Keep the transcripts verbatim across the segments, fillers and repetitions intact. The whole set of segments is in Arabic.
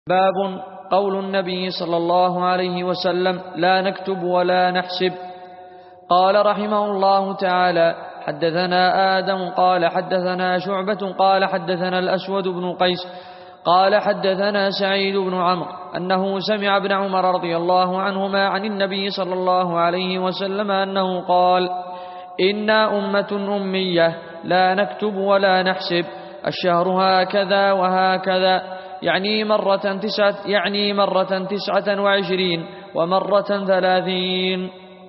باب قول النبي صلى الله عليه وسلم: لا نكتب ولا نحسب. قال رحمه الله تعالى: حدثنا آدم قال حدثنا شعبة قال حدثنا الأسود بن قيس قال حدثنا سعيد بن عمرو أنه سمع ابن عمر رضي الله عنهما عن النبي صلى الله عليه وسلم أنه قال: إنا أمة أمية لا نكتب ولا نحسب، الشهر هكذا وهكذا، يعني مرة تسعة يعني مرة تسعة وعشرين ومرة ثلاثين.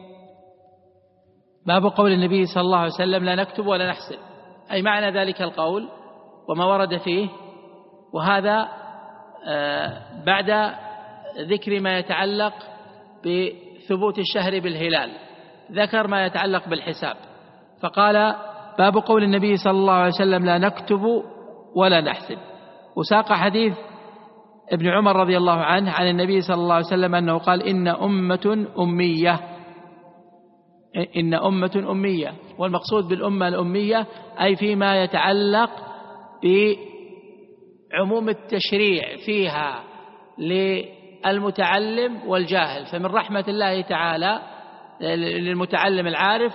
باب قول النبي صلى الله عليه وسلم: لا نكتب ولا نحسب، أي معنى ذلك القول وما ورد فيه. وهذا بعد ذكر ما يتعلق بثبوت الشهر بالهلال، ذكر ما يتعلق بالحساب، فقال: باب قول النبي صلى الله عليه وسلم: لا نكتب ولا نحسب. وساق حديث ابن عمر رضي الله عنه عن النبي صلى الله عليه وسلم أنه قال: إن أمة أمية، إن أمة أمية. والمقصود بالأمة الأمية أي فيما يتعلق بعموم التشريع فيها للمتعلم والجاهل. فمن رحمة الله تعالى للمتعلم العارف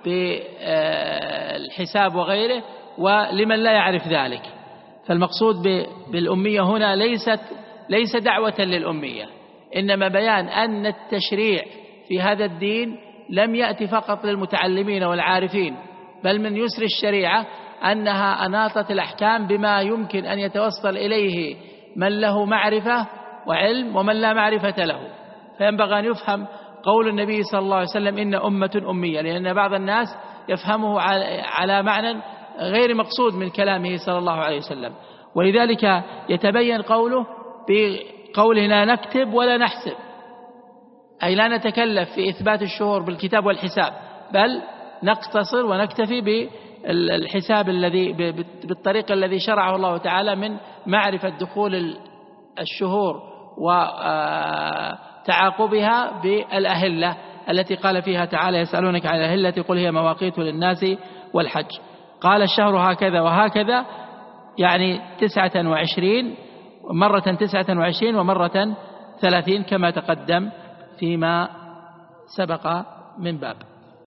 بالحساب وغيره، ولمن لا يعرف ذلك. فالمقصود بالأمية هنا ليست ليس دعوة للأمية، إنما بيان أن التشريع في هذا الدين لم يأتي فقط للمتعلمين والعارفين، بل من يسر الشريعة أنها أناطت الأحكام بما يمكن أن يتوصل إليه من له معرفة وعلم ومن لا معرفة له. فينبغي أن يفهم قول النبي صلى الله عليه وسلم: إن أمة أمية، لأن بعض الناس يفهمه على معنى غير مقصود من كلامه صلى الله عليه وسلم. ولذلك يتبين قوله بقوله: لا نكتب ولا نحسب، أي لا نتكلف في إثبات الشهور بالكتاب والحساب، بل نقتصر ونكتفي بالحساب الذي بالطريق الذي شرعه الله تعالى من معرفة دخول الشهور وتعاقبها بالأهلة التي قال فيها تعالى: يسألونك عن الأهلة قل هي مواقيت للناس والحج. قال: الشهر هكذا وهكذا، يعني تسعة وعشرين مرة تسعة وعشرين ومرة ثلاثين، كما تقدم فيما سبق من باب.